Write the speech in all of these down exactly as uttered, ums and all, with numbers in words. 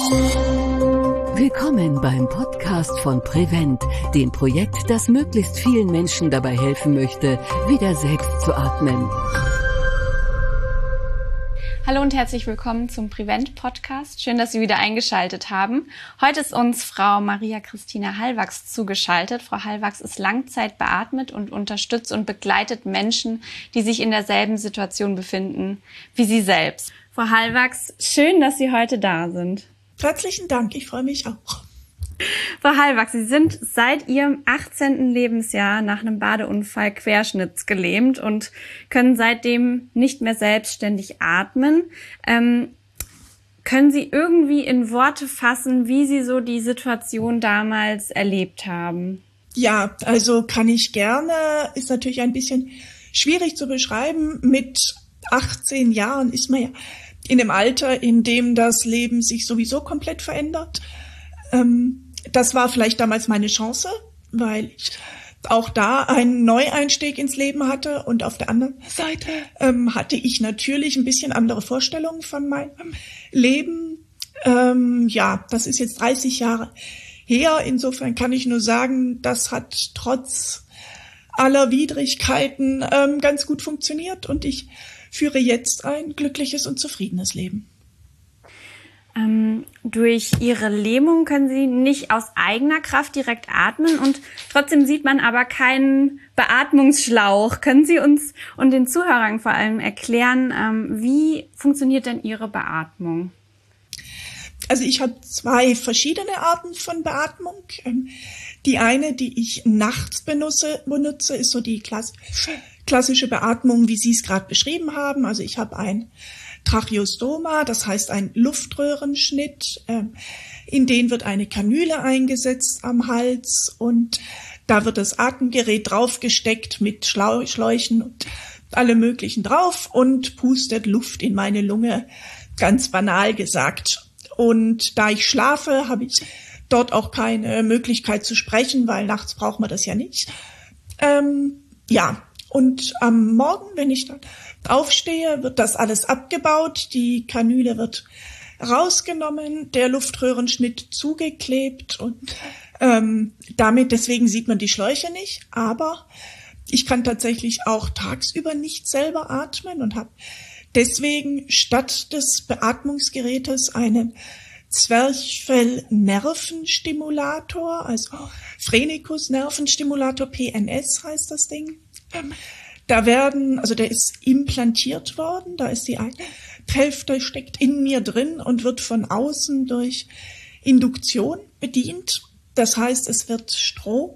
Willkommen beim Podcast von Prevent, dem Projekt, das möglichst vielen Menschen dabei helfen möchte, wieder selbst zu atmen. Hallo und herzlich willkommen zum Prevent-Podcast. Schön, dass Sie wieder eingeschaltet haben. Heute ist uns Frau Maria Christina Hallwachs zugeschaltet. Frau Hallwachs ist langzeitbeatmet und unterstützt und begleitet Menschen, die sich in derselben Situation befinden wie Sie selbst. Frau Hallwachs, schön, dass Sie heute da sind. Herzlichen Dank, ich freue mich auch. Frau Hallwachs, Sie sind seit Ihrem achtzehnten Lebensjahr nach einem Badeunfall querschnittsgelähmt und können seitdem nicht mehr selbstständig atmen. Ähm, können Sie irgendwie in Worte fassen, wie Sie so die Situation damals erlebt haben? Ja, also kann ich gerne. Ist natürlich ein bisschen schwierig zu beschreiben. Mit achtzehn Jahren ist man ja in dem Alter, in dem das Leben sich sowieso komplett verändert. Ähm, Das war vielleicht damals meine Chance, weil ich auch da einen Neueinstieg ins Leben hatte. Und auf der anderen Seite ähm, hatte ich natürlich ein bisschen andere Vorstellungen von meinem Leben. Ähm, ja, das ist jetzt dreißig Jahre her. Insofern kann ich nur sagen, das hat trotz aller Widrigkeiten ähm, ganz gut funktioniert. Und ich führe jetzt ein glückliches und zufriedenes Leben. Ähm, durch Ihre Lähmung können Sie nicht aus eigener Kraft direkt atmen und trotzdem sieht man aber keinen Beatmungsschlauch. Können Sie uns und den Zuhörern vor allem erklären, ähm, wie funktioniert denn Ihre Beatmung? Also ich habe zwei verschiedene Arten von Beatmung. Die eine, die ich nachts benutze, benutze ist so die klassische, klassische Beatmung, wie Sie es gerade beschrieben haben. Also ich habe ein Tracheostoma, das heißt ein Luftröhrenschnitt. In den wird eine Kanüle eingesetzt am Hals und da wird das Atemgerät draufgesteckt mit Schläuchen und allem Möglichen drauf und pustet Luft in meine Lunge, ganz banal gesagt. Und da ich schlafe, habe ich dort auch keine Möglichkeit zu sprechen, weil nachts braucht man das ja nicht. Ähm, ja, und am Morgen, wenn ich dann aufstehe, wird das alles abgebaut, die Kanüle wird rausgenommen, der Luftröhrenschnitt zugeklebt und ähm, damit, deswegen sieht man die Schläuche nicht, aber ich kann tatsächlich auch tagsüber nicht selber atmen und habe deswegen statt des Beatmungsgerätes einen Zwerchfell-Nervenstimulator, also Phrenicus-Nervenstimulator, P N S heißt das Ding. Da werden, also der ist implantiert worden, da ist die eine Hälfte steckt in mir drin und wird von außen durch Induktion bedient. Das heißt, es wird Strom,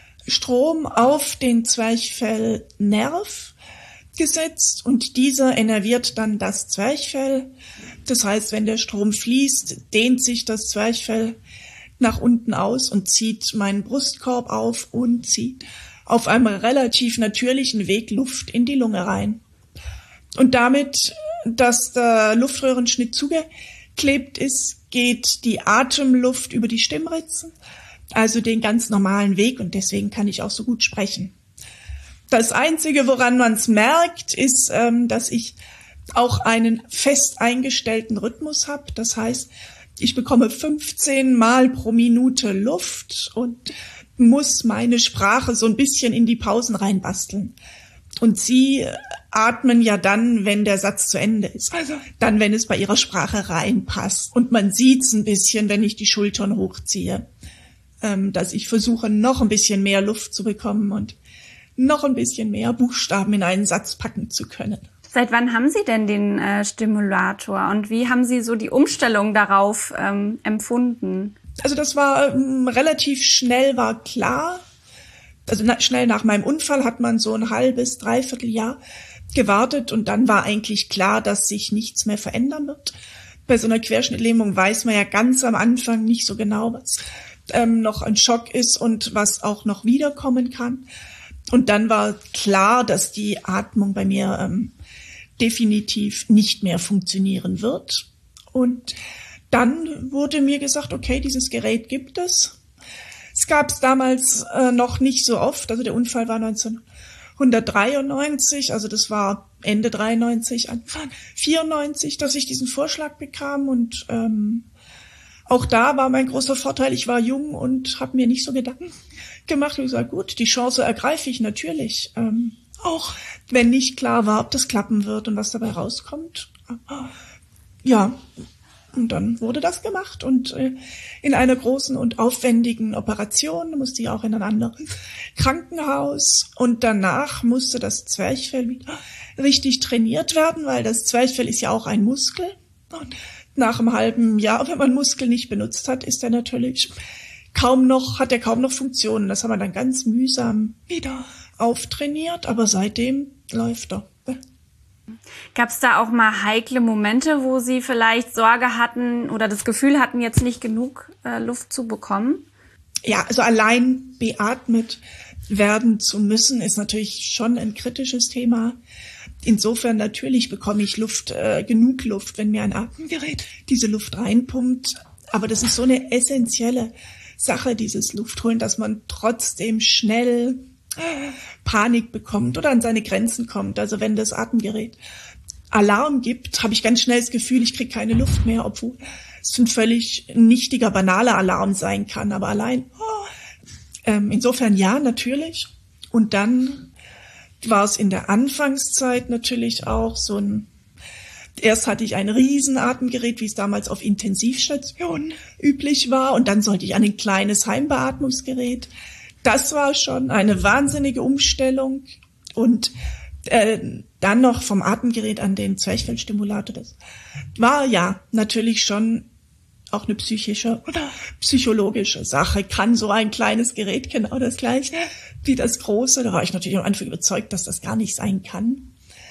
Strom auf den Zwerchfellnerv gesetzt und dieser innerviert dann das Zwerchfell. Das heißt, wenn der Strom fließt, dehnt sich das Zwerchfell nach unten aus und zieht meinen Brustkorb auf und zieht auf einem relativ natürlichen Weg Luft in die Lunge rein. Und damit, dass der Luftröhrenschnitt zugeklebt ist, geht die Atemluft über die Stimmritzen, also den ganz normalen Weg und deswegen kann ich auch so gut sprechen. Das Einzige, woran man es merkt, ist, ähm, dass ich auch einen fest eingestellten Rhythmus habe. Das heißt, ich bekomme fünfzehn Mal pro Minute Luft und muss meine Sprache so ein bisschen in die Pausen reinbasteln. Und Sie atmen ja dann, wenn der Satz zu Ende ist. Also dann, wenn es bei Ihrer Sprache reinpasst. Und man sieht's ein bisschen, wenn ich die Schultern hochziehe, ähm, dass ich versuche, noch ein bisschen mehr Luft zu bekommen und noch ein bisschen mehr Buchstaben in einen Satz packen zu können. Seit wann haben Sie denn den äh, Stimulator und wie haben Sie so die Umstellung darauf ähm, empfunden? Also das war ähm, relativ schnell, war klar. Also na, schnell nach meinem Unfall hat man so ein halbes, dreiviertel Jahr gewartet und dann war eigentlich klar, dass sich nichts mehr verändern wird. Bei so einer Querschnittlähmung weiß man ja ganz am Anfang nicht so genau, was ähm, noch ein Schock ist und was auch noch wiederkommen kann. Und dann war klar, dass die Atmung bei mir ähm, definitiv nicht mehr funktionieren wird. Und dann wurde mir gesagt, okay, dieses Gerät gibt es. Es gab es damals äh, noch nicht so oft. Also der Unfall war neunzehnhundertdreiundneunzig, also das war Ende dreiundneunzig, Anfang vierundneunzig, dass ich diesen Vorschlag bekam. Und ähm, auch da war mein großer Vorteil, ich war jung und habe mir nicht so Gedanken gemacht. Ich gesagt, gut, die Chance ergreife ich natürlich. Ähm, auch wenn nicht klar war, ob das klappen wird und was dabei rauskommt. Ja, und dann wurde das gemacht. Und äh, in einer großen und aufwendigen Operation musste ich auch in ein anderes Krankenhaus. Und danach musste das Zwerchfell wieder richtig trainiert werden, weil das Zwerchfell ist ja auch ein Muskel. Und nach einem halben Jahr, wenn man Muskel nicht benutzt hat, ist er natürlich kaum noch, hat er kaum noch Funktionen. Das haben wir dann ganz mühsam wieder auftrainiert, aber seitdem läuft er. Gab es da auch mal heikle Momente, wo Sie vielleicht Sorge hatten oder das Gefühl hatten, jetzt nicht genug äh, Luft zu bekommen? Ja, also allein beatmet werden zu müssen, ist natürlich schon ein kritisches Thema. Insofern natürlich bekomme ich Luft, äh, genug Luft, wenn mir ein Atemgerät diese Luft reinpumpt. Aber das ist so eine essentielle Sache, dieses Luftholen, dass man trotzdem schnell äh, Panik bekommt oder an seine Grenzen kommt. Also wenn das Atemgerät Alarm gibt, habe ich ganz schnell das Gefühl, ich kriege keine Luft mehr, obwohl es ein völlig nichtiger, banaler Alarm sein kann. Aber allein, oh, ähm, insofern ja, natürlich. Und dann war es in der Anfangszeit natürlich auch so ein, erst hatte ich ein Riesenatemgerät, wie es damals auf Intensivstationen üblich war, und dann sollte ich an ein kleines Heimbeatmungsgerät. Das war schon eine wahnsinnige Umstellung. Und äh, dann noch vom Atemgerät an den Zwerchfellstimulator. Das war ja natürlich schon auch eine psychische oder psychologische Sache. Kann so ein kleines Gerät genau das Gleiche wie das große? Da war ich natürlich am Anfang überzeugt, dass das gar nicht sein kann.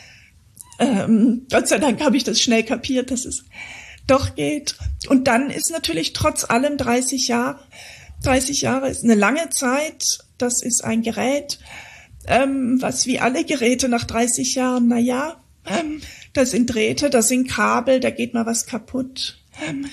Ähm, Gott sei Dank habe ich das schnell kapiert, dass es doch geht. Und dann ist natürlich trotz allem dreißig Jahre, dreißig Jahre ist eine lange Zeit. Das ist ein Gerät, ähm, was wie alle Geräte nach dreißig Jahren, na ja, ähm, das sind Drähte, das sind Kabel, da geht mal was kaputt. Ähm,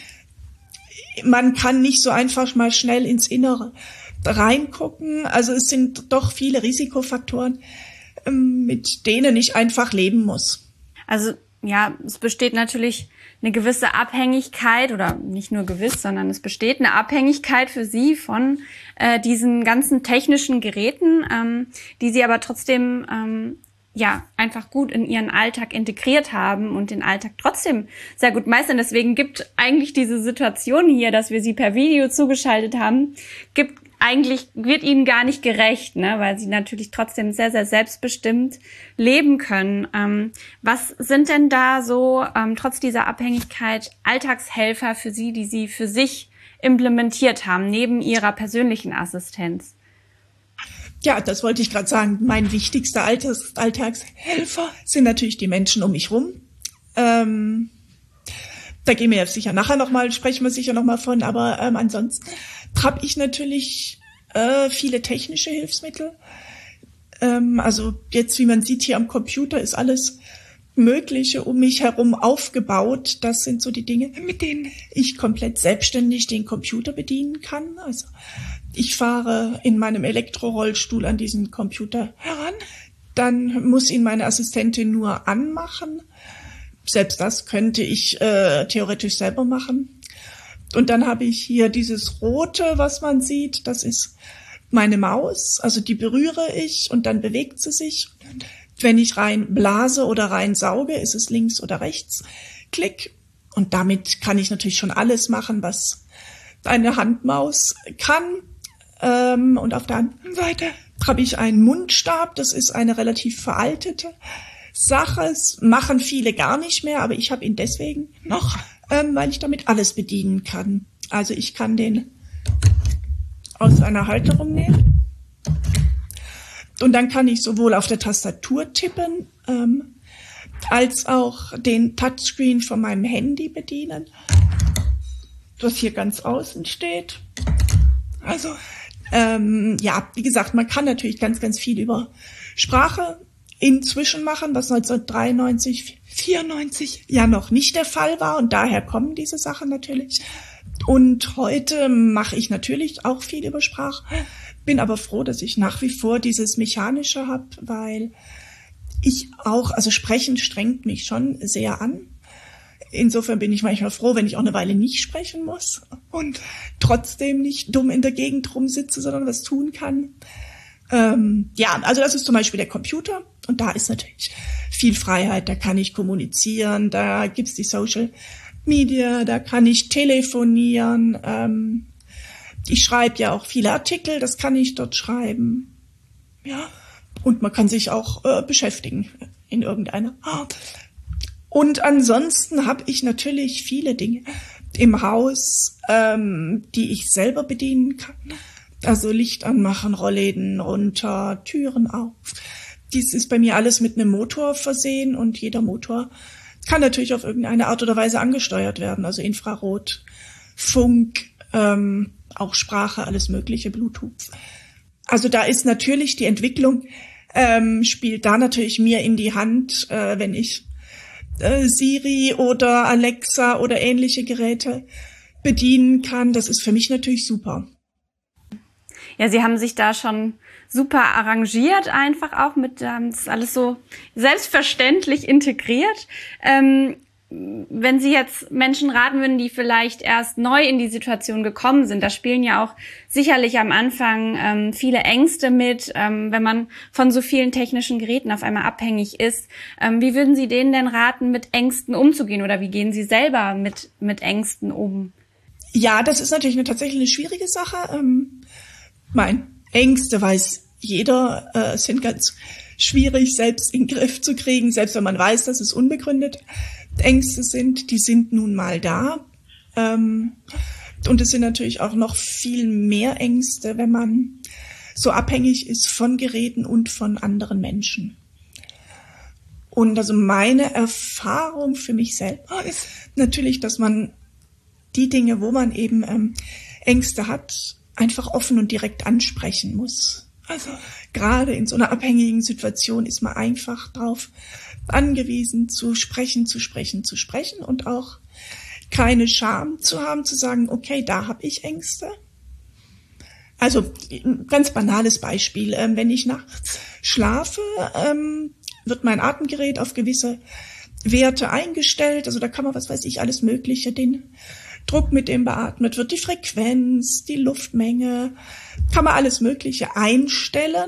man kann nicht so einfach mal schnell ins Innere reingucken. Also es sind doch viele Risikofaktoren, ähm, mit denen ich einfach leben muss. Also ja, es besteht natürlich eine gewisse Abhängigkeit, oder nicht nur gewiss, sondern es besteht eine Abhängigkeit für Sie von äh, diesen ganzen technischen Geräten, ähm, die Sie aber trotzdem ähm, ja einfach gut in Ihren Alltag integriert haben und den Alltag trotzdem sehr gut meistern. Deswegen gibt eigentlich diese Situation hier, dass wir Sie per Video zugeschaltet haben, gibt eigentlich wird ihnen gar nicht gerecht, ne, weil sie natürlich trotzdem sehr, sehr selbstbestimmt leben können. Ähm, was sind denn da so, ähm, trotz dieser Abhängigkeit, Alltagshelfer für Sie, die Sie für sich implementiert haben, neben Ihrer persönlichen Assistenz? Ja, das wollte ich gerade sagen. Mein wichtigster Alltags- Alltagshelfer sind natürlich die Menschen um mich rum. Ähm, da gehen wir ja sicher nachher nochmal, sprechen wir sicher nochmal von, aber ähm, ansonsten habe ich natürlich äh, viele technische Hilfsmittel. Ähm, also jetzt, wie man sieht, hier am Computer ist alles Mögliche um mich herum aufgebaut. Das sind so die Dinge, mit denen ich komplett selbstständig den Computer bedienen kann. Also ich fahre in meinem Elektrorollstuhl an diesen Computer heran. Dann muss ihn meine Assistentin nur anmachen. Selbst das könnte ich äh, theoretisch selber machen. Und dann habe ich hier dieses Rote, was man sieht. Das ist meine Maus. Also die berühre ich und dann bewegt sie sich. Und wenn ich rein blase oder rein sauge, ist es links oder rechts. Klick. Und damit kann ich natürlich schon alles machen, was eine Handmaus kann. Ähm, und auf der anderen Seite habe ich einen Mundstab. Das ist eine relativ veraltete Sache. Es machen viele gar nicht mehr, aber ich habe ihn deswegen noch, ähm, weil ich damit alles bedienen kann. Also ich kann den aus einer Halterung nehmen und dann kann ich sowohl auf der Tastatur tippen, ähm, als auch den Touchscreen von meinem Handy bedienen, das hier ganz außen steht. Also ähm, ja, wie gesagt, man kann natürlich ganz, ganz viel über Sprache inzwischen machen, was neunzehnhundertdreiundneunzig, vierundneunzig ja noch nicht der Fall war, und daher kommen diese Sachen natürlich. Und heute mache ich natürlich auch viel über Sprache, bin aber froh, dass ich nach wie vor dieses Mechanische habe, weil ich auch, also Sprechen strengt mich schon sehr an. Insofern bin ich manchmal froh, wenn ich auch eine Weile nicht sprechen muss. und trotzdem nicht dumm in der Gegend rumsitze, sondern was tun kann. Ähm, ja, also das ist zum Beispiel der Computer und da ist natürlich viel Freiheit, da kann ich kommunizieren, da gibt's die Social Media, da kann ich telefonieren, ähm, ich schreibe ja auch viele Artikel, das kann ich dort schreiben, ja, und man kann sich auch äh, beschäftigen in irgendeiner Art. Und ansonsten habe ich natürlich viele Dinge im Haus, ähm, die ich selber bedienen kann. Also Licht anmachen, Rollläden runter, Türen auf. Dies ist bei mir alles mit einem Motor versehen und jeder Motor kann natürlich auf irgendeine Art oder Weise angesteuert werden. Also Infrarot, Funk, ähm, auch Sprache, alles mögliche, Bluetooth. Also da ist natürlich die Entwicklung, ähm, spielt da natürlich mir in die Hand, äh, wenn ich äh, Siri oder Alexa oder ähnliche Geräte bedienen kann. Das ist für mich natürlich super. Ja, Sie haben sich da schon super arrangiert, einfach auch mit, ähm, das ist alles so selbstverständlich integriert. Ähm, wenn Sie jetzt Menschen raten würden, die vielleicht erst neu in die Situation gekommen sind, da spielen ja auch sicherlich am Anfang ähm, viele Ängste mit, ähm, wenn man von so vielen technischen Geräten auf einmal abhängig ist. Ähm, wie würden Sie denen denn raten, mit Ängsten umzugehen oder wie gehen Sie selber mit, mit Ängsten um? Ja, das ist natürlich eine, tatsächlich eine schwierige Sache. Ähm Mein Ängste, weiß jeder, äh, sind ganz schwierig selbst in den Griff zu kriegen, selbst wenn man weiß, dass es unbegründet Ängste sind, die sind nun mal da. Ähm, und es sind natürlich auch noch viel mehr Ängste, wenn man so abhängig ist von Geräten und von anderen Menschen. Und also meine Erfahrung für mich selber ist natürlich, dass man die Dinge, wo man eben ähm, Ängste hat, einfach offen und direkt ansprechen muss. Also gerade in so einer abhängigen Situation ist man einfach drauf angewiesen, zu sprechen, zu sprechen, zu sprechen und auch keine Scham zu haben, zu sagen, okay, da habe ich Ängste. Also ein ganz banales Beispiel, ähm, wenn ich nachts schlafe, ähm, wird mein Atemgerät auf gewisse Werte eingestellt, also da kann man, was weiß ich, alles Mögliche, den Druck, mit dem beatmet wird, die Frequenz, die Luftmenge, kann man alles Mögliche einstellen.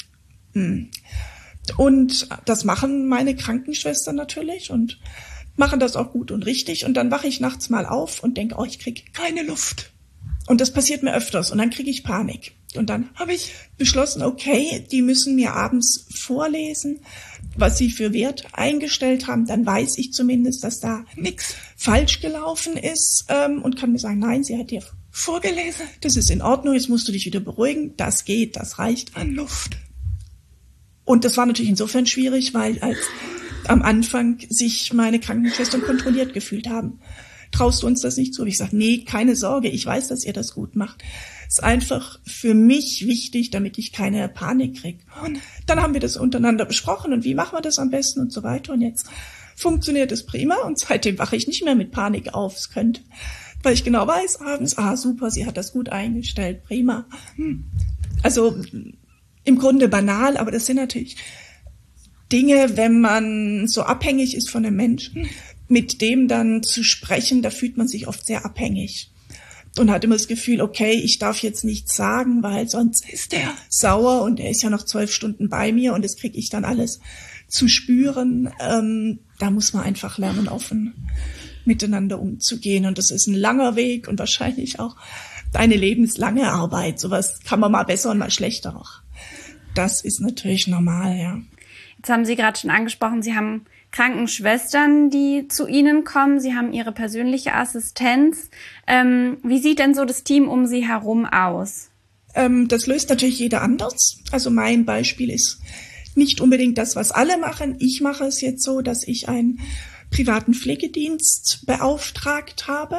Und das machen meine Krankenschwestern natürlich und machen das auch gut und richtig. Und dann wache ich nachts mal auf und denke, oh, ich kriege keine Luft. Und das passiert mir öfters und dann kriege ich Panik. Und dann habe ich beschlossen, okay, die müssen mir abends vorlesen, was sie für Wert eingestellt haben. Dann weiß ich zumindest, dass da nichts falsch gelaufen ist ähm, und kann mir sagen, nein, sie hat dir vorgelesen. Das ist in Ordnung, jetzt musst du dich wieder beruhigen. Das geht, das reicht an Luft. Und das war natürlich insofern schwierig, weil als am Anfang sich meine Krankenschwestern kontrolliert gefühlt haben. Traust du uns das nicht zu? Ich sage, nee, keine Sorge, ich weiß, dass ihr das gut macht. Ist einfach für mich wichtig, damit ich keine Panik kriege. Und dann haben wir das untereinander besprochen und wie machen wir das am besten und so weiter. Und jetzt funktioniert es prima und seitdem wache ich nicht mehr mit Panik auf. Es könnte, weil ich genau weiß, abends, ah super, sie hat das gut eingestellt, prima. Also im Grunde banal, aber das sind natürlich Dinge, wenn man so abhängig ist von einem Menschen, mit dem dann zu sprechen, da fühlt man sich oft sehr abhängig und hat immer das Gefühl, okay, ich darf jetzt nichts sagen, weil sonst ist der sauer und er ist ja noch zwölf Stunden bei mir und das kriege ich dann alles zu spüren. Ähm, da muss man einfach lernen, offen miteinander umzugehen und das ist ein langer Weg und wahrscheinlich auch eine lebenslange Arbeit. Sowas kann man mal besser und mal schlechter auch. Das ist natürlich normal, ja. Jetzt haben Sie gerade schon angesprochen, Sie haben Krankenschwestern, die zu Ihnen kommen. Sie haben Ihre persönliche Assistenz. Ähm, wie sieht denn so das Team um Sie herum aus? Ähm, das löst natürlich jeder anders. Also mein Beispiel ist nicht unbedingt das, was alle machen. Ich mache es jetzt so, dass ich einen privaten Pflegedienst beauftragt habe.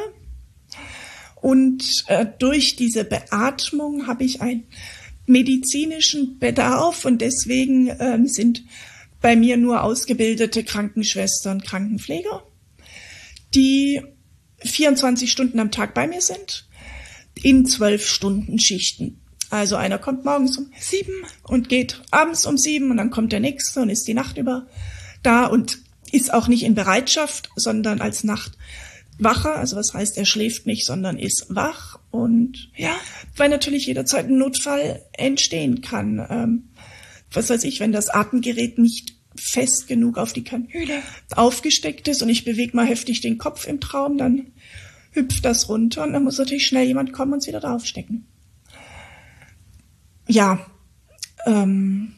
Und äh, durch diese Beatmung habe ich einen medizinischen Bedarf und deswegen ähm, sind bei mir nur ausgebildete Krankenschwestern, Krankenpfleger, die vierundzwanzig Stunden am Tag bei mir sind, in zwölf Stunden Schichten. Also einer kommt morgens um sieben und geht abends um sieben und dann kommt der nächste und ist die Nacht über da und ist auch nicht in Bereitschaft, sondern als wacher, also was heißt, er schläft nicht, sondern ist wach und ja, weil natürlich jederzeit ein Notfall entstehen kann. Ähm, was weiß ich, wenn das Atemgerät nicht fest genug auf die Kanüle aufgesteckt ist und ich bewege mal heftig den Kopf im Traum, dann hüpft das runter und dann muss natürlich schnell jemand kommen und es wieder draufstecken. Ja, ähm,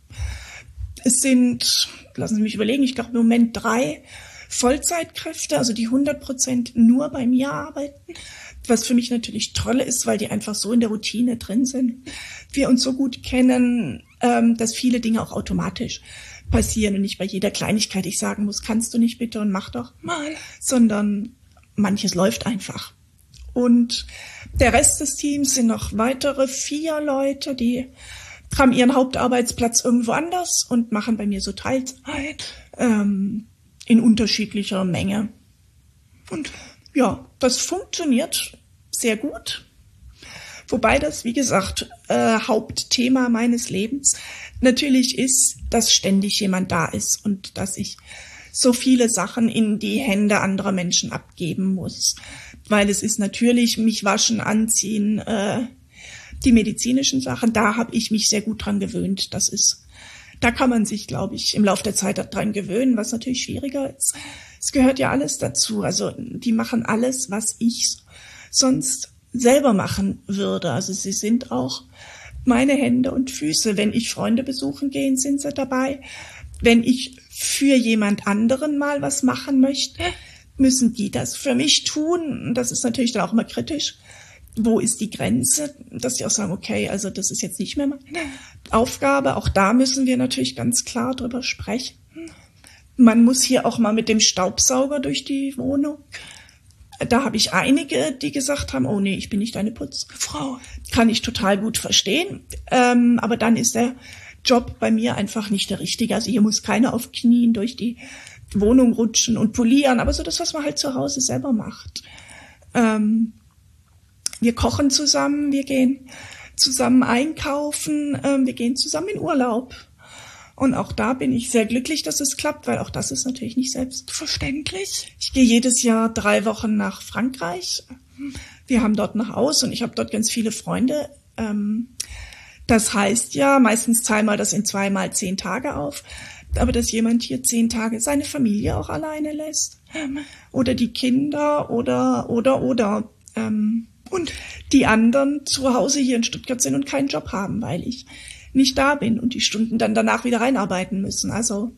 es sind, lassen Sie mich überlegen, ich glaube im Moment drei Vollzeitkräfte, also die hundert Prozent nur bei mir arbeiten, was für mich natürlich toll ist, weil die einfach so in der Routine drin sind. Wir uns so gut kennen, ähm, dass viele Dinge auch automatisch passieren und nicht bei jeder Kleinigkeit ich sagen muss, kannst du nicht bitte und mach doch mal, sondern manches läuft einfach. Und der Rest des Teams sind noch weitere vier Leute, die haben ihren Hauptarbeitsplatz irgendwo anders und machen bei mir so Teilzeit ähm, in unterschiedlicher Menge. Und ja, das funktioniert sehr gut. Wobei das, wie gesagt, äh, Hauptthema meines Lebens natürlich ist, dass ständig jemand da ist und dass ich so viele Sachen in die Hände anderer Menschen abgeben muss. Weil es ist natürlich mich waschen, anziehen, äh, die medizinischen Sachen, da habe ich mich sehr gut dran gewöhnt. Das ist, da kann man sich, glaube ich, im Laufe der Zeit dran gewöhnen, was natürlich schwieriger ist. Es gehört ja alles dazu. Also die machen alles, was ich sonst selber machen würde. Also sie sind auch meine Hände und Füße. Wenn ich Freunde besuchen gehe, sind sie dabei. Wenn ich für jemand anderen mal was machen möchte, müssen die das für mich tun. Das ist natürlich dann auch immer kritisch. Wo ist die Grenze? Dass sie auch sagen, okay, also das ist jetzt nicht mehr meine Aufgabe. Auch da müssen wir natürlich ganz klar drüber sprechen. Man muss hier auch mal mit dem Staubsauger durch die Wohnung. Da habe ich einige, die gesagt haben, oh nee, ich bin nicht eine Putzfrau. Kann ich total gut verstehen. Ähm, aber dann ist der Job bei mir einfach nicht der richtige. Also hier muss keiner auf Knien durch die Wohnung rutschen und polieren. Aber so das, was man halt zu Hause selber macht. Ähm, wir kochen zusammen, wir gehen zusammen einkaufen, ähm, wir gehen zusammen in Urlaub. Und auch da bin ich sehr glücklich, dass es klappt, weil auch das ist natürlich nicht selbstverständlich. Ich gehe jedes Jahr drei Wochen nach Frankreich. Wir haben dort ein Haus und ich habe dort ganz viele Freunde. Das heißt ja, meistens teilen wir das in zweimal zehn Tage auf. Aber dass jemand hier zehn Tage seine Familie auch alleine lässt. Oder die Kinder oder, oder, oder. Und die anderen zu Hause hier in Stuttgart sind und keinen Job haben, weil ich nicht da bin und die Stunden dann danach wieder reinarbeiten müssen. Also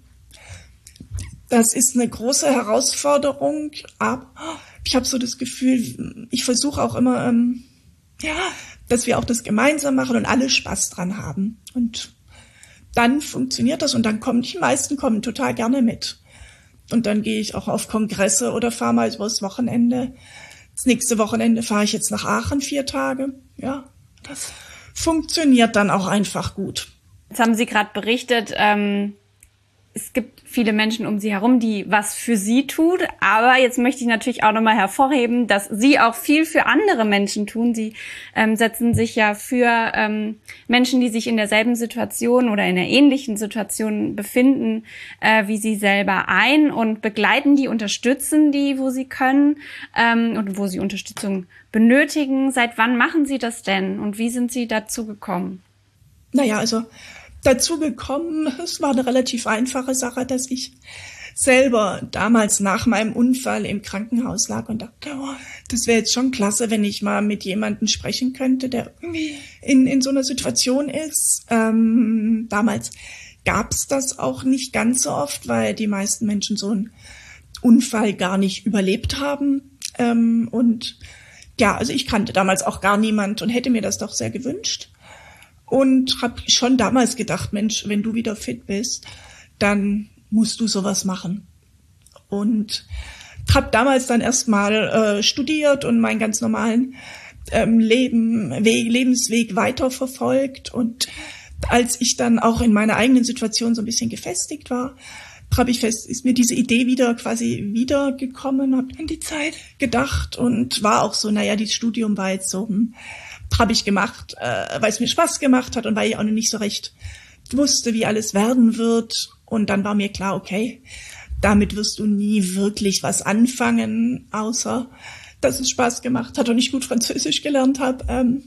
das ist eine große Herausforderung, aber ich habe so das Gefühl, ich versuche auch immer, ähm, ja, dass wir auch das gemeinsam machen und alle Spaß dran haben. Und dann funktioniert das und dann kommen, die meisten kommen total gerne mit. Und dann gehe ich auch auf Kongresse oder fahre mal übers Wochenende. Das nächste Wochenende fahre ich jetzt nach Aachen vier Tage. Ja, das funktioniert dann auch einfach gut. Jetzt haben Sie gerade berichtet, ähm, es gibt viele Menschen um Sie herum, die was für Sie tun. Aber jetzt möchte ich natürlich auch nochmal hervorheben, dass Sie auch viel für andere Menschen tun. Sie ähm, setzen sich ja für ähm, Menschen, die sich in derselben Situation oder in einer ähnlichen Situation befinden, äh, wie Sie selber ein und begleiten die, unterstützen die, wo Sie können ähm, und wo Sie Unterstützung benötigen. Seit wann machen Sie das denn und wie sind Sie dazu gekommen? Naja, also dazu gekommen, es war eine relativ einfache Sache, dass ich selber damals nach meinem Unfall im Krankenhaus lag und dachte, oh, das wäre jetzt schon klasse, wenn ich mal mit jemandem sprechen könnte, der irgendwie in, in so einer Situation ist. Ähm, damals gab's das auch nicht ganz so oft, weil die meisten Menschen so einen Unfall gar nicht überlebt haben. Ähm, und ja, also ich kannte damals auch gar niemand und hätte mir das doch sehr gewünscht. Und habe schon damals gedacht, Mensch, wenn du wieder fit bist, dann musst du sowas machen. Und habe damals dann erstmal äh, studiert und meinen ganz normalen ähm, Leben, Weg, Lebensweg weiterverfolgt. Und als ich dann auch in meiner eigenen Situation so ein bisschen gefestigt war, habe ich fest, ist mir diese Idee wieder quasi wiedergekommen, habe an die Zeit gedacht und war auch so, naja, dieses Studium war jetzt so, hm, habe ich gemacht, äh, weil es mir Spaß gemacht hat und weil ich auch noch nicht so recht wusste, wie alles werden wird. Und dann war mir klar, okay, damit wirst du nie wirklich was anfangen, außer dass es Spaß gemacht hat und ich gut Französisch gelernt habe. Ähm,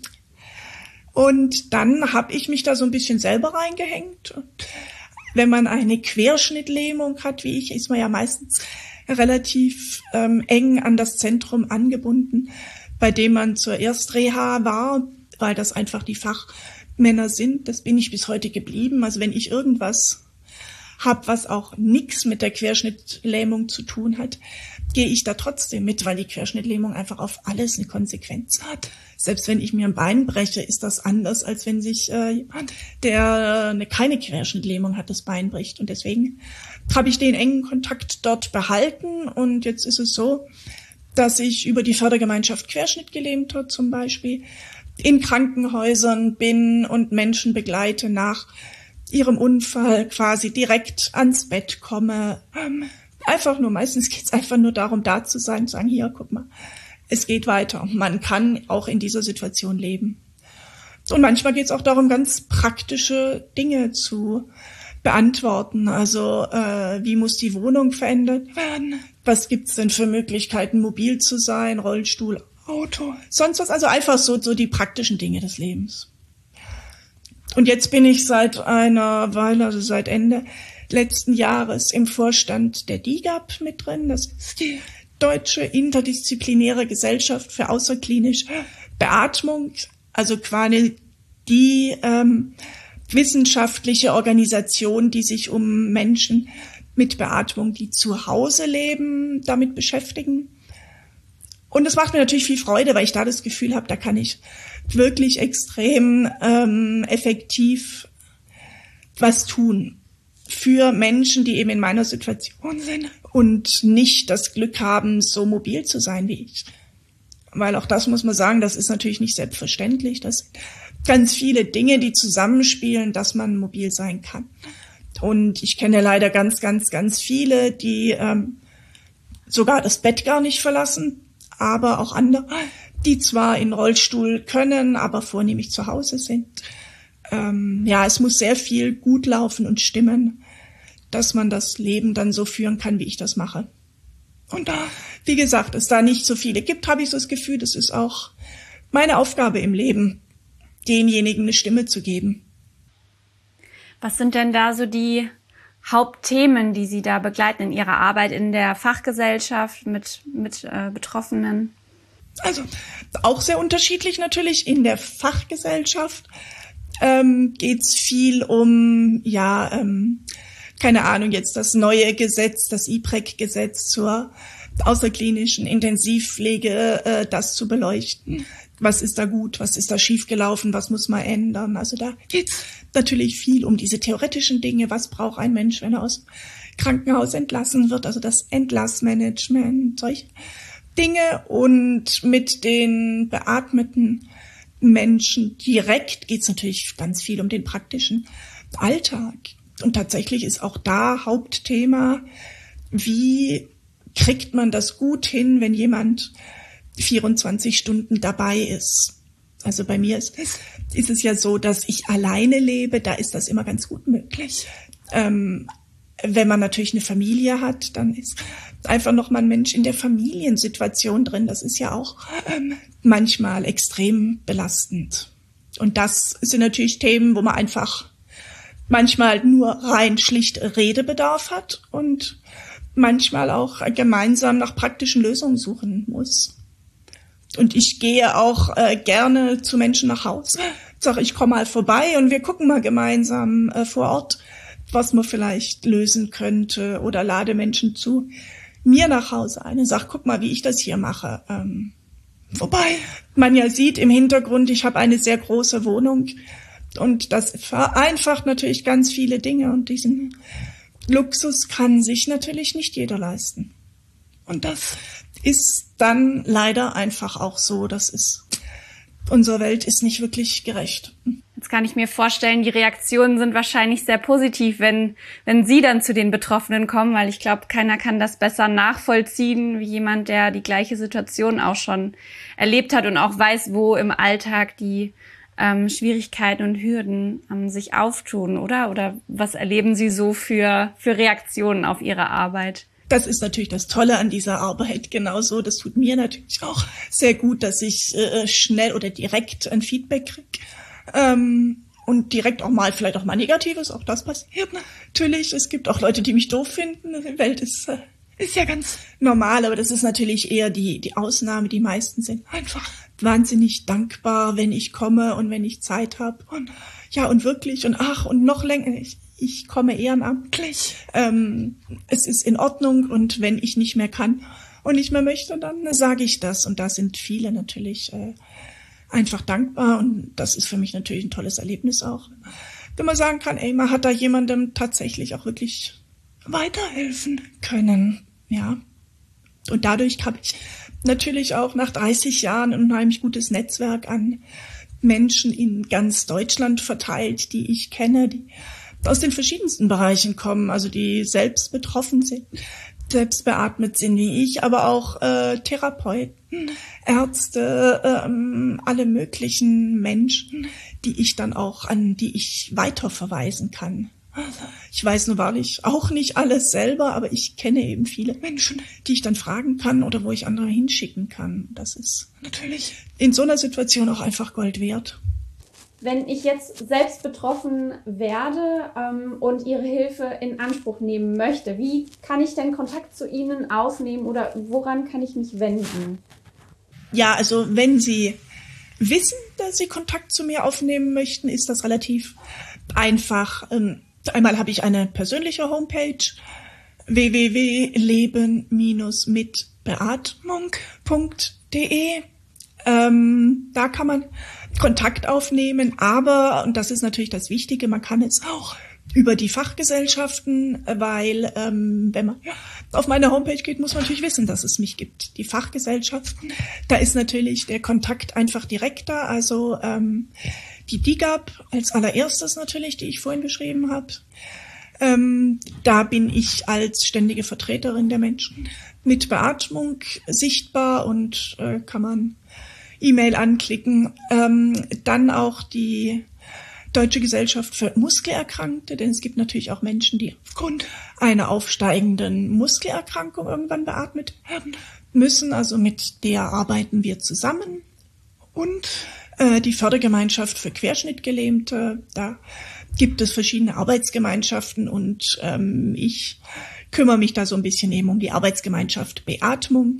und dann habe ich mich da so ein bisschen selber reingehängt. Und wenn man eine Querschnittlähmung hat, wie ich, ist man ja meistens relativ ähm, eng an das Zentrum angebunden, bei dem man zur Erstreha war, weil das einfach die Fachmänner sind. Das bin ich bis heute geblieben. Also wenn ich irgendwas habe, was auch nichts mit der Querschnittlähmung zu tun hat, gehe ich da trotzdem mit, weil die Querschnittlähmung einfach auf alles eine Konsequenz hat. Selbst wenn ich mir ein Bein breche, ist das anders, als wenn sich äh, jemand, der eine, keine Querschnittlähmung hat, das Bein bricht. Und deswegen habe ich den engen Kontakt dort behalten. Und jetzt ist es so, dass ich über die Fördergemeinschaft Querschnittgelähmter zum Beispiel in Krankenhäusern bin und Menschen begleite nach ihrem Unfall, quasi direkt ans Bett komme. Ähm, einfach nur, meistens geht es einfach nur darum, da zu sein, zu sagen, hier, guck mal, es geht weiter. Man kann auch in dieser Situation leben. Und manchmal geht es auch darum, ganz praktische Dinge zu beantworten. Also äh, wie muss die Wohnung verändert werden? Was gibt's denn für Möglichkeiten, mobil zu sein, Rollstuhl, Auto, sonst was? Also einfach so, so die praktischen Dinge des Lebens. Und jetzt bin ich seit einer Weile, also seit Ende letzten Jahres im Vorstand der D I G A P mit drin. Das ist die Deutsche Interdisziplinäre Gesellschaft für außerklinische Beatmung, also quasi die ähm, wissenschaftliche Organisation, die sich um Menschen mit Beatmung, die zu Hause leben, damit beschäftigen. Und es macht mir natürlich viel Freude, weil ich da das Gefühl habe, da kann ich wirklich extrem ähm, effektiv was tun für Menschen, die eben in meiner Situation sind und nicht das Glück haben, so mobil zu sein wie ich. Weil auch das muss man sagen, das ist natürlich nicht selbstverständlich. Das sind ganz viele Dinge, die zusammenspielen, dass man mobil sein kann. Und ich kenne leider ganz, ganz, ganz viele, die ähm, sogar das Bett gar nicht verlassen, aber auch andere, die zwar in Rollstuhl können, aber vornehmlich zu Hause sind. Ähm, ja, es muss sehr viel gut laufen und stimmen, dass man das Leben dann so führen kann, wie ich das mache. Und da, wie gesagt, es da nicht so viele gibt, habe ich so das Gefühl, das ist auch meine Aufgabe im Leben, denjenigen eine Stimme zu geben. Was sind denn da so die Hauptthemen, die Sie da begleiten in Ihrer Arbeit in der Fachgesellschaft mit, mit äh, Betroffenen? Also auch sehr unterschiedlich natürlich. In der Fachgesellschaft ähm, geht es viel um, ja, ähm, keine Ahnung, jetzt das neue Gesetz, das I P R E C-Gesetz zur außerklinischen Intensivpflege, äh, das zu beleuchten. Was ist da gut, was ist da schiefgelaufen, was muss man ändern? Also da geht's natürlich viel um diese theoretischen Dinge. Was braucht ein Mensch, wenn er aus dem Krankenhaus entlassen wird? Also das Entlassmanagement, solche Dinge. Und mit den beatmeten Menschen direkt geht's natürlich ganz viel um den praktischen Alltag. Und tatsächlich ist auch da Hauptthema, wie kriegt man das gut hin, wenn jemand vierundzwanzig Stunden dabei ist. Also bei mir ist, ist es ja so, dass ich alleine lebe, da ist das immer ganz gut möglich. Ähm, wenn man natürlich eine Familie hat, dann ist einfach noch mal ein Mensch in der Familiensituation drin. Das ist ja auch ähm, manchmal extrem belastend. Und das sind natürlich Themen, wo man einfach manchmal nur rein schlicht Redebedarf hat und manchmal auch gemeinsam nach praktischen Lösungen suchen muss. Und ich gehe auch äh, gerne zu Menschen nach Hause. Sag, ich komme mal vorbei und wir gucken mal gemeinsam äh, vor Ort, was man vielleicht lösen könnte, oder lade Menschen zu mir nach Hause ein und sag, guck mal, wie ich das hier mache. Ähm, wobei man ja sieht im Hintergrund, ich habe eine sehr große Wohnung und das vereinfacht natürlich ganz viele Dinge und diesen Luxus kann sich natürlich nicht jeder leisten. Und das ist dann leider einfach auch so. Das ist, unsere Welt ist nicht wirklich gerecht. Jetzt kann ich mir vorstellen, die Reaktionen sind wahrscheinlich sehr positiv, wenn, wenn Sie dann zu den Betroffenen kommen, weil ich glaube, keiner kann das besser nachvollziehen, wie jemand, der die gleiche Situation auch schon erlebt hat und auch weiß, wo im Alltag die ähm, Schwierigkeiten und Hürden ähm, sich auftun, oder? Oder was erleben Sie so für, für Reaktionen auf Ihre Arbeit? Das ist natürlich das Tolle an dieser Arbeit, genauso. Das tut mir natürlich auch sehr gut, dass ich äh, schnell oder direkt ein Feedback kriege. Ähm, und direkt auch mal, vielleicht auch mal Negatives, auch das passiert natürlich. Es gibt auch Leute, die mich doof finden. Die Welt ist, äh, ist ja ganz normal, aber das ist natürlich eher die, die Ausnahme. Die meisten sind einfach wahnsinnig dankbar, wenn ich komme und wenn ich Zeit habe. Und ja, und wirklich, und ach, und noch länger, ich, ich komme ehrenamtlich. Ähm, es ist in Ordnung, und wenn ich nicht mehr kann und nicht mehr möchte, dann sage ich das. Und da sind viele natürlich äh, einfach dankbar, und das ist für mich natürlich ein tolles Erlebnis auch. Wenn man sagen kann, ey, man hat da jemandem tatsächlich auch wirklich weiterhelfen können, ja. Und dadurch habe ich natürlich auch nach dreißig Jahren ein unheimlich gutes Netzwerk an Menschen in ganz Deutschland verteilt, die ich kenne, die aus den verschiedensten Bereichen kommen, also die selbst betroffen sind, selbst beatmet sind wie ich, aber auch äh, Therapeuten, Ärzte, ähm, alle möglichen Menschen, die ich dann auch an die ich weiterverweisen kann. Ich weiß nun wahrlich auch nicht alles selber, aber ich kenne eben viele Menschen, die ich dann fragen kann oder wo ich andere hinschicken kann. Das ist natürlich in so einer Situation auch einfach Gold wert. Wenn ich jetzt selbst betroffen werde ähm, und Ihre Hilfe in Anspruch nehmen möchte, wie kann ich denn Kontakt zu Ihnen aufnehmen oder woran kann ich mich wenden? Ja, also wenn Sie wissen, dass Sie Kontakt zu mir aufnehmen möchten, ist das relativ einfach. Ähm, Einmal habe ich eine persönliche Homepage, w w w punkt leben mit beatmung punkt d e. Ähm, da kann man Kontakt aufnehmen, aber, und das ist natürlich das Wichtige, man kann es auch über die Fachgesellschaften, weil ähm, wenn man auf meine Homepage geht, muss man natürlich wissen, dass es mich gibt. Die Fachgesellschaften, da ist natürlich der Kontakt einfach direkter, also ähm, die D I G A B als allererstes natürlich, die ich vorhin beschrieben habe. Ähm, da bin ich als ständige Vertreterin der Menschen mit Beatmung sichtbar und äh, kann man E-Mail anklicken. Ähm, dann auch die Deutsche Gesellschaft für Muskelerkrankte, denn es gibt natürlich auch Menschen, die aufgrund einer aufsteigenden Muskelerkrankung irgendwann beatmet werden müssen. Also mit der arbeiten wir zusammen. Und äh, die Fördergemeinschaft für Querschnittgelähmte, da gibt es verschiedene Arbeitsgemeinschaften, und ähm, ich kümmere mich da so ein bisschen eben um die Arbeitsgemeinschaft Beatmung.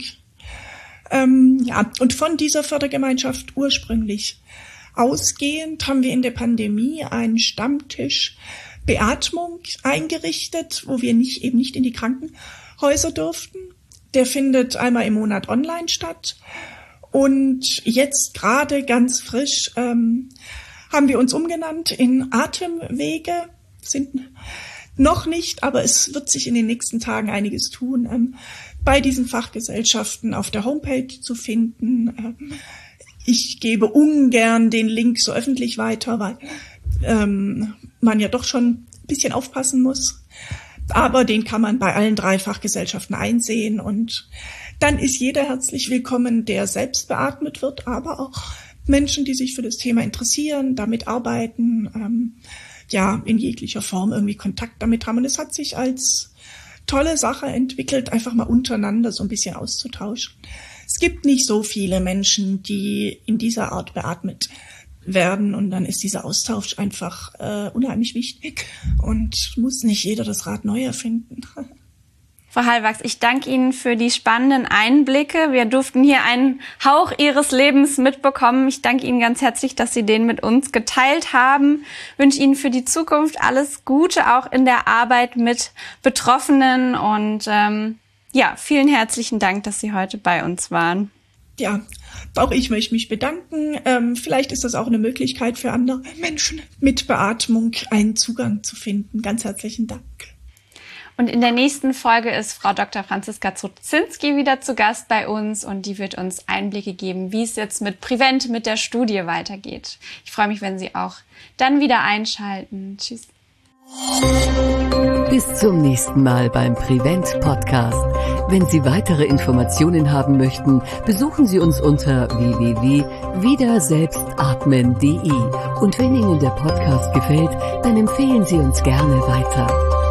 Ähm, ja, und von dieser Fördergemeinschaft ursprünglich ausgehend haben wir in der Pandemie einen Stammtisch Beatmung eingerichtet, wo wir nicht eben nicht in die Krankenhäuser durften. Der findet einmal im Monat online statt. Und jetzt gerade ganz frisch ähm, haben wir uns umgenannt in Atemwege. Sind noch nicht, aber es wird sich in den nächsten Tagen einiges tun, ähm, bei diesen Fachgesellschaften auf der Homepage zu finden. Ähm, ich gebe ungern den Link so öffentlich weiter, weil ähm, man ja doch schon ein bisschen aufpassen muss. Aber den kann man bei allen drei Fachgesellschaften einsehen, und dann ist jeder herzlich willkommen, der selbst beatmet wird, aber auch Menschen, die sich für das Thema interessieren, damit arbeiten, ähm, ja, in jeglicher Form irgendwie Kontakt damit haben. Und es hat sich als tolle Sache entwickelt, einfach mal untereinander so ein bisschen auszutauschen. Es gibt nicht so viele Menschen, die in dieser Art beatmet werden, und dann ist dieser Austausch einfach äh, unheimlich wichtig und muss nicht jeder das Rad neu erfinden. Frau Hallwachs, ich danke Ihnen für die spannenden Einblicke. Wir durften hier einen Hauch Ihres Lebens mitbekommen. Ich danke Ihnen ganz herzlich, dass Sie den mit uns geteilt haben. Ich wünsche Ihnen für die Zukunft alles Gute, auch in der Arbeit mit Betroffenen. Und ähm, ja, vielen herzlichen Dank, dass Sie heute bei uns waren. Ja, auch ich möchte mich bedanken. Ähm, vielleicht ist das auch eine Möglichkeit für andere Menschen mit Beatmung einen Zugang zu finden. Ganz herzlichen Dank. Und in der nächsten Folge ist Frau Doktor Franziska Zuzinski wieder zu Gast bei uns, und die wird uns Einblicke geben, wie es jetzt mit Prevent, mit der Studie weitergeht. Ich freue mich, wenn Sie auch dann wieder einschalten. Tschüss. Bis zum nächsten Mal beim Prevent Podcast. Wenn Sie weitere Informationen haben möchten, besuchen Sie uns unter w w w punkt wieder selbst atmen punkt d e. Und wenn Ihnen der Podcast gefällt, dann empfehlen Sie uns gerne weiter.